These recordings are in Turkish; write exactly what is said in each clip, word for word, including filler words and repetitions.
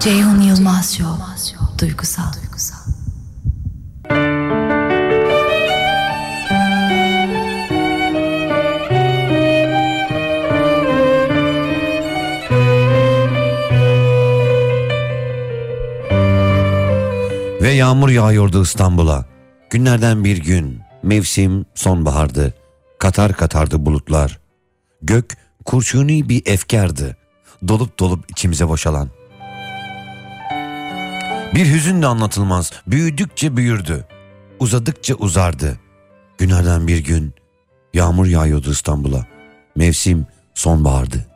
Ceyhun Yılmaz Show. Duygusal. Ve yağmur yağıyordu İstanbul'a. Günlerden bir gün, mevsim sonbahardı. Katar katardı bulutlar. Gök kurşuni bir efkardı. Dolup dolup içimize boşalan. Bir hüzün de anlatılmaz. Büyüdükçe büyürdü. Uzadıkça uzardı. Günlerden bir gün, yağmur yağıyordu İstanbul'a. Mevsim sonbahardı.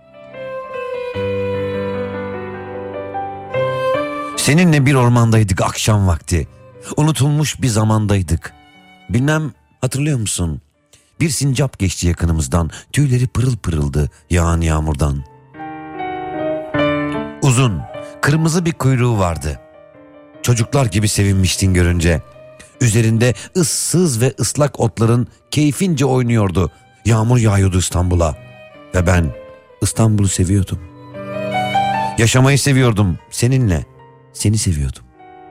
Seninle bir ormandaydık akşam vakti. Unutulmuş bir zamandaydık. Bilmem hatırlıyor musun? Bir sincap geçti yakınımızdan. Tüyleri pırıl pırıldı yağan yağmurdan. Uzun, kırmızı bir kuyruğu vardı. Çocuklar gibi sevinmiştin görünce. Üzerinde ıssız ve ıslak otların keyfince oynuyordu. Yağmur yağıyordu İstanbul'a. Ve ben İstanbul'u seviyordum. Yaşamayı seviyordum seninle. Seni seviyordum.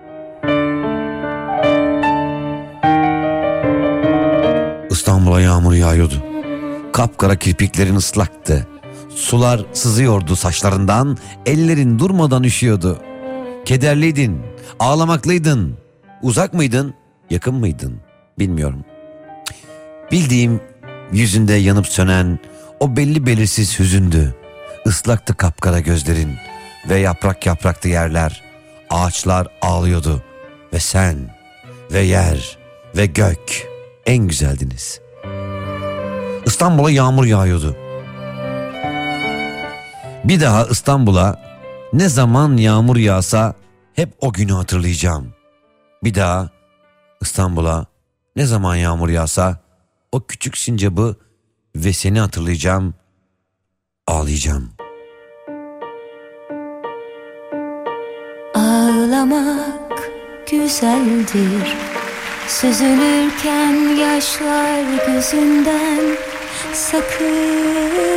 İstanbul'a yağmur yağıyordu. Kapkara kirpiklerin ıslaktı. Sular sızıyordu saçlarından, ellerin durmadan üşüyordu. Kederliydin, ağlamaklıydın. Uzak mıydın, yakın mıydın bilmiyorum. Bildiğim yüzünde yanıp sönen o belli belirsiz hüzündü. Islaktı kapkara gözlerin ve yaprak yapraktı yerler. Ağaçlar ağlıyordu ve sen ve yer ve gök en güzeldiniz. İstanbul'a yağmur yağıyordu. Bir daha İstanbul'a ne zaman yağmur yağsa hep o günü hatırlayacağım. Bir daha İstanbul'a ne zaman yağmur yağsa o küçük sincabı ve seni hatırlayacağım, ağlayacağım. Ağlamak güzeldir, süzülürken yaşlar gözünden. Sakın